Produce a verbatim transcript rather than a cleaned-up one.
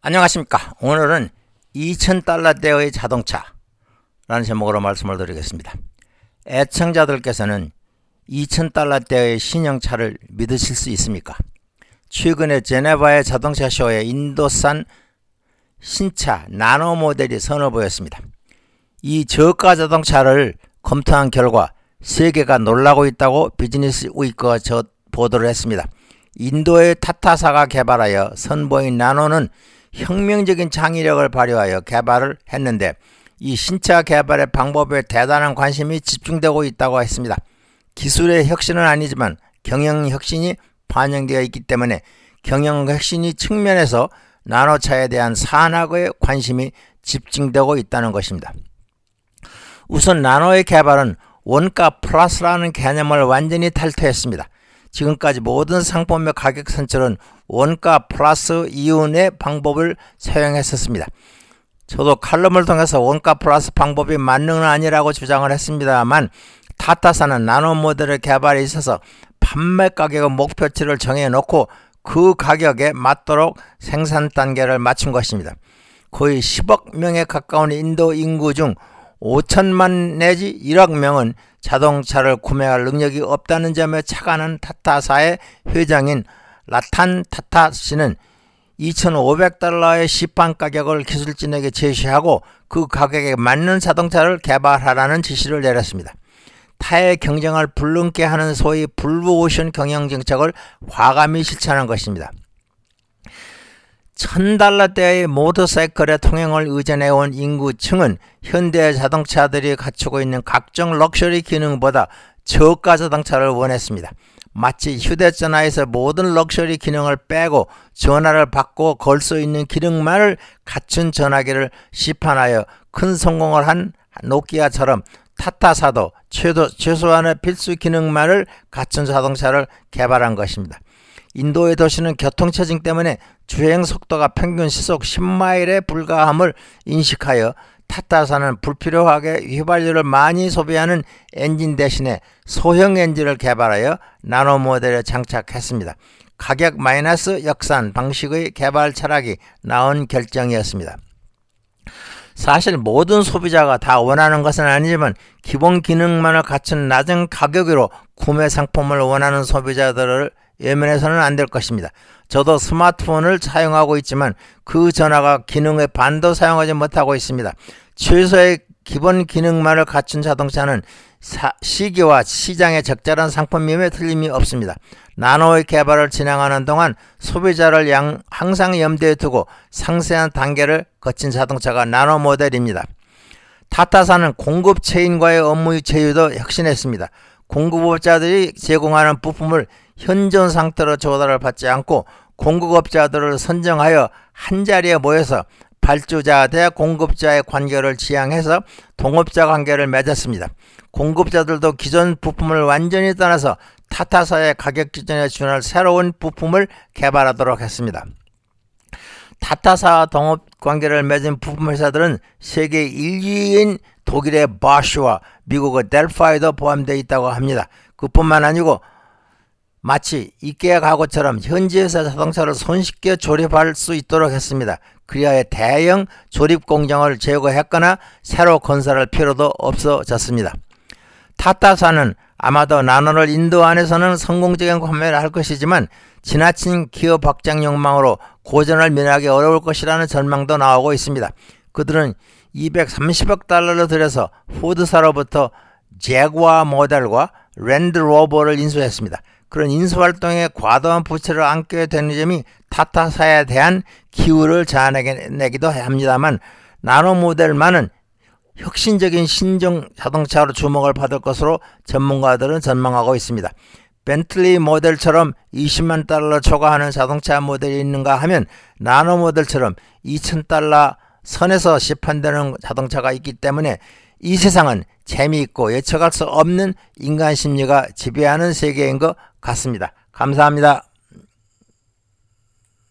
안녕하십니까. 오늘은 이천 달러대의 자동차 라는 제목으로 말씀을 드리겠습니다. 애청자들께서는 이천 달러대의 신형차를 믿으실 수 있습니까? 최근에 제네바의 자동차 쇼에 인도산 신차 나노 모델이 선호보였습니다. 이 저가 자동차를 검토한 결과 세계가 놀라고 있다고 비즈니스 위크가 저 보도를 했습니다. 인도의 타타사가 개발하여 선보인 나노는 혁명적인 창의력을 발휘하여 개발을 했는데 이 신차 개발의 방법에 대단한 관심이 집중되고 있다고 했습니다. 기술의 혁신은 아니지만 경영 혁신이 반영되어 있기 때문에 경영 혁신이 측면에서 나노차에 대한 산학의 관심이 집중되고 있다는 것입니다. 우선 나노의 개발은 원가 플러스라는 개념을 완전히 탈퇴했습니다. 지금까지 모든 상품의 가격 선출은 원가 플러스 이윤의 방법을 사용했었습니다. 저도 칼럼을 통해서 원가 플러스 방법이 만능은 아니라고 주장을 했습니다만 타타사는 나노 모델의 개발에 있어서 판매 가격의 목표치를 정해놓고 그 가격에 맞도록 생산 단계를 맞춘 것입니다. 거의 십억 명에 가까운 인도 인구 중 오천만 내지 일억 명은 자동차를 구매할 능력이 없다는 점에 착안한 타타사의 회장인 라탄 타타 씨는 이천오백 달러의 시판 가격을 기술진에게 제시하고 그 가격에 맞는 자동차를 개발하라는 지시를 내렸습니다. 타의 경쟁을 불능케 하는 소위 블루오션 경영 정책을 과감히 실천한 것입니다. 천 달러대의 모터사이클의 통행을 의존해온 인구층은 현대 자동차들이 갖추고 있는 각종 럭셔리 기능보다 저가 자동차를 원했습니다. 마치 휴대전화에서 모든 럭셔리 기능을 빼고 전화를 받고 걸 수 있는 기능만을 갖춘 전화기를 시판하여 큰 성공을 한 노키아처럼 타타사도 최소, 최소한의 필수 기능만을 갖춘 자동차를 개발한 것입니다. 인도의 도시는 교통체증 때문에 주행 속도가 평균 시속 십 마일에 불과함을 인식하여 타타사는 불필요하게 휘발유를 많이 소비하는 엔진 대신에 소형 엔진을 개발하여 나노 모델에 장착했습니다. 가격 마이너스 역산 방식의 개발 철학이 나온 결정이었습니다. 사실 모든 소비자가 다 원하는 것은 아니지만 기본 기능만을 갖춘 낮은 가격으로 구매 상품을 원하는 소비자들을 외면해서는 안 될 것입니다. 저도 스마트폰을 사용하고 있지만 그 전화가 기능의 반도 사용하지 못하고 있습니다. 최소의 기본 기능만을 갖춘 자동차는 사, 시기와 시장에 적절한 상품임에 틀림이 없습니다. 나노의 개발을 진행하는 동안 소비자를 양, 항상 염두에 두고 상세한 단계를 거친 자동차가 나노 모델입니다. 타타사는 공급 체인과의 업무 제휴도 혁신했습니다. 공급업자들이 제공하는 부품을 현존 상태로 조달을 받지 않고 공급업자들을 선정하여 한자리에 모여서 발주자 대 공급자의 관계를 지향해서 동업자 관계를 맺었습니다. 공급자들도 기존 부품을 완전히 떠나서 타타사의 가격 기준에 준할 새로운 부품을 개발하도록 했습니다. 타타사와 동업 관계를 맺은 부품 회사들은 세계 일 위인 독일의 바쉬와 미국의 델파이도 포함되어 있다고 합니다. 그뿐만 아니고 마치 이케아 가구처럼 현지에서 자동차를 손쉽게 조립할 수 있도록 했습니다. 그리하여 대형 조립 공장을 제거했거나 새로 건설할 필요도 없어졌습니다. 타타사는 아마도 나노를 인도 안에서는 성공적인 판매를 할 것이지만 지나친 기업 확장 욕망으로 고전을 면하기 어려울 것이라는 전망도 나오고 있습니다. 그들은 이백삼십억 달러를 들여서 포드사로부터 제구아 모델과 랜드로버를 인수했습니다. 그런 인수활동에 과도한 부채를 안게 되는 점이 타타사에 대한 기울을 자아내기도 합니다만 나노 모델만은 혁신적인 신종 자동차로 주목을 받을 것으로 전문가들은 전망하고 있습니다. 벤틀리 모델처럼 이십만 달러 초과하는 자동차 모델이 있는가 하면 나노 모델처럼 이천 달러 선에서 시판되는 자동차가 있기 때문에 이 세상은 재미있고 예측할 수 없는 인간 심리가 지배하는 세계인 것 같습니다. 감사합니다.